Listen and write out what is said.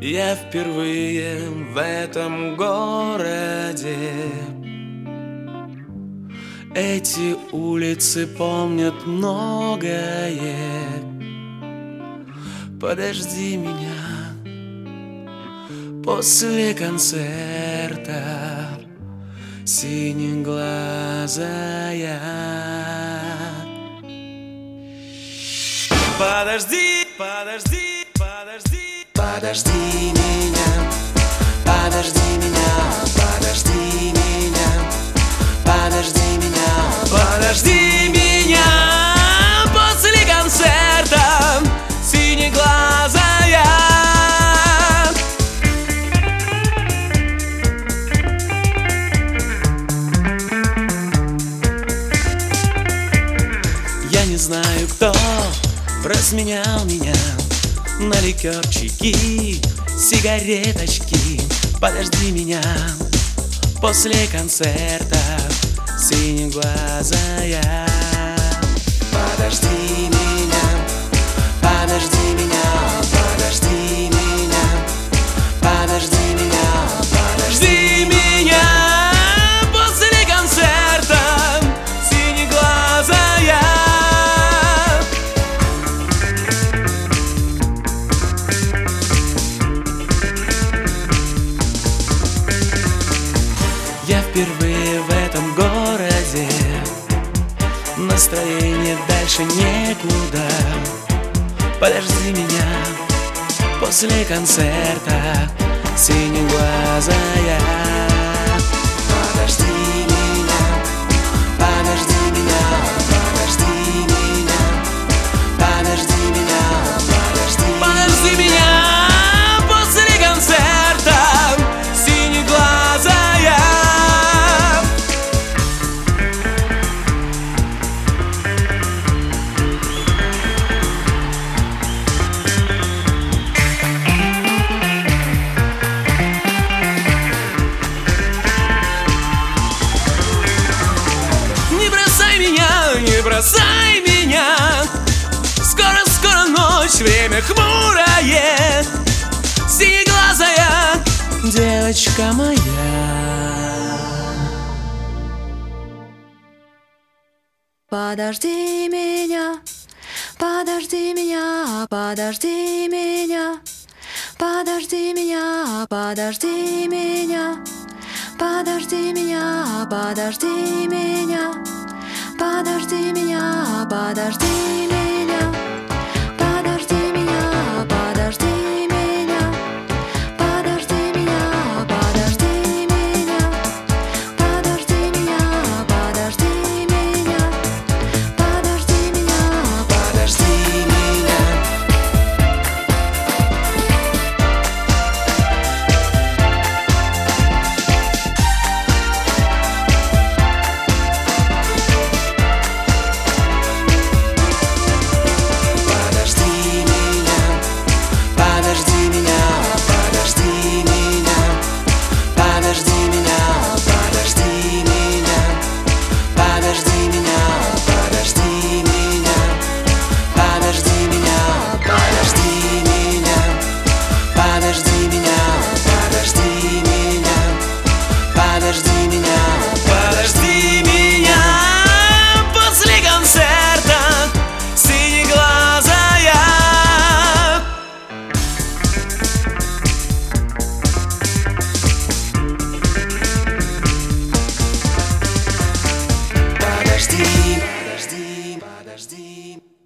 Я впервые в этом городе. Эти улицы помнят многое. Подожди меня после концерта, синеглазая. Подожди, подожди, подожди, подожди меня, подожди меня, подожди меня, подожди меня, подожди меня после концерта, синеглазая. Я не знаю, кто разменял меня на ликерчики, сигареточки. Подожди меня после концерта, синеглазая. Подожди меня, подожди меня, подожди меня, подожди меня, подожди меня после концерта, синеглазая. Я впервые в этом городе, настроение дальше некуда. Подожди меня после концерта, синеглазая. Подожди меня, подожди меня, подожди меня, подожди меня, подожди меня после концерта, синеглазая. Не бросай меня, скоро ночь, время хмурое, синеглазая девочка моя. Подожди меня, подожди меня, подожди меня, подожди меня, подожди меня, подожди меня, подожди меня. Подожди меня, подожди меня, подожди меня, подожди меня, подожди меня, подожди меня, подожди меня, подожди меня, подожди меня, подожди меня. Подожди, подожди, подожди.